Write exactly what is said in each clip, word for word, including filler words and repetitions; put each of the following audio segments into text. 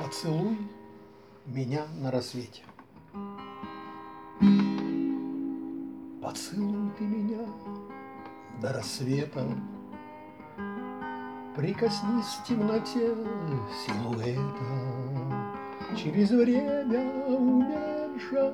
Поцелуй меня на рассвете. Поцелуй ты меня до рассвета, прикоснись в темноте силуэта, через время уменьшатся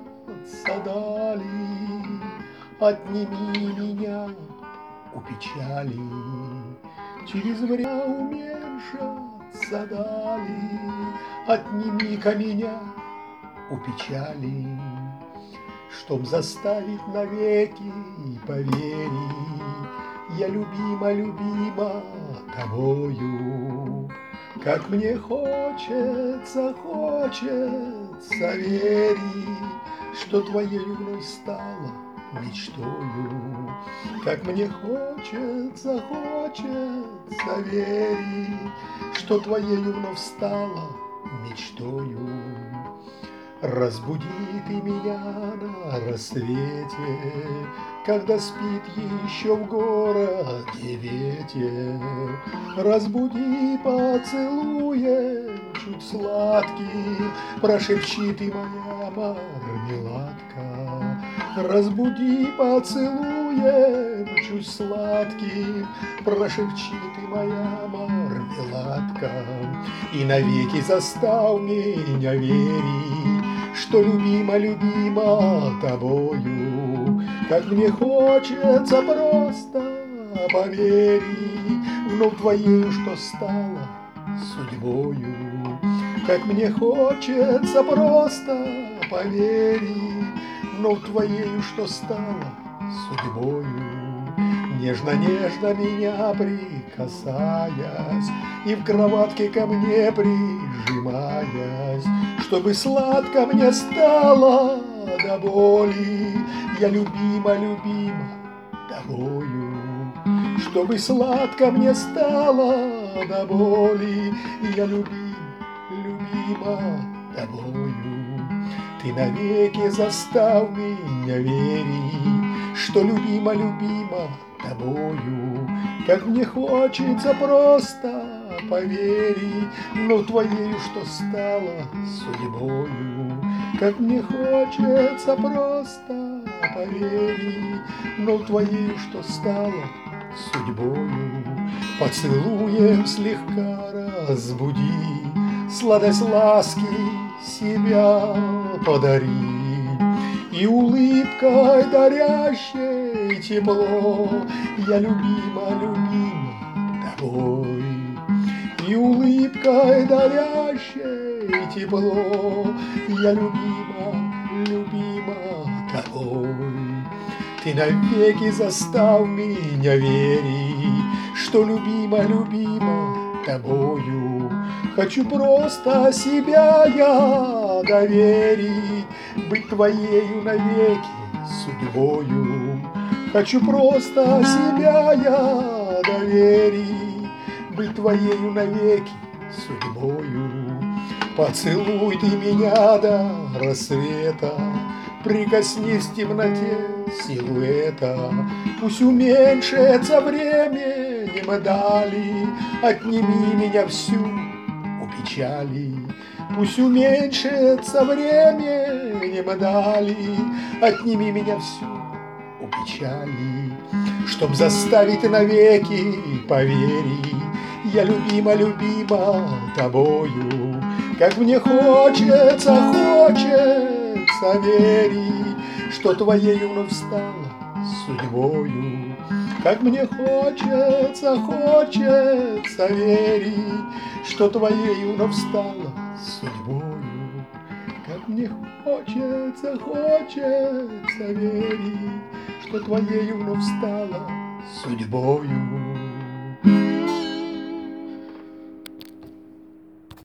дали, отними меня у печали, через время уменьшатся дали, отними-ка меня у печали, чтоб заставить навеки поверить, я любима, любима тобою. Как мне хочется, хочется верить, что твоею вновь стала мечтою. Как мне хочется, хочется верить, что твоею вновь стала мечтою. Разбуди ты меня на рассвете, когда спит еще в городе ветер. Разбуди поцелуем чуть сладким, прошепчи ты, моя мармеладка. Разбуди поцелуем чуть сладким, прошепчи ты, моя мармеладка. И навеки заставь меня верить, что любима, любима тобою. Как мне хочется просто поверить вновь твоею, что стала судьбою. Как мне хочется просто поверить вновь твоею, что стала судьбою. Нежно-нежно меня прикасаясь и в кроватке ко мне прижимаясь, чтобы сладко мне стало до боли, я любима, любима тобою. Чтобы сладко мне стало до боли, я любима, любима тобою. Ты навеки заставь меня верить, что любима, любима тобою. Как мне хочется просто поверить, но твоею, что стала судьбою. Как мне хочется просто поверить, но твоею, что стала судьбою. Поцелуем слегка разбуди, сладость ласки себя подари, и улыбкой дарящей тепло я любима, любима тобой. И улыбкой дарящей тепло я любима, любима тобой. Ты навеки заставь меня верить, что любима, любима тобою. Хочу просто себя я доверить, быть твоею навеки судьбою. Хочу просто себя я доверить, быть твоею навеки судьбою. Поцелуй ты меня до рассвета, прикоснись в темноте силуэта. Пусть уменьшится временем дали, отними меня всю у печали. Пусть уменьшится временем дали, отними меня всю у печали. Чтоб заставить навеки поверить, я любима, любима тобою. Как мне хочется, хочется верить, что твоею вновь стала судьбою. Как мне хочется, хочется верить, что твоею вновь стала судьбою. Как мне хочется, хочется верить, что твоею вновь стала судьбою.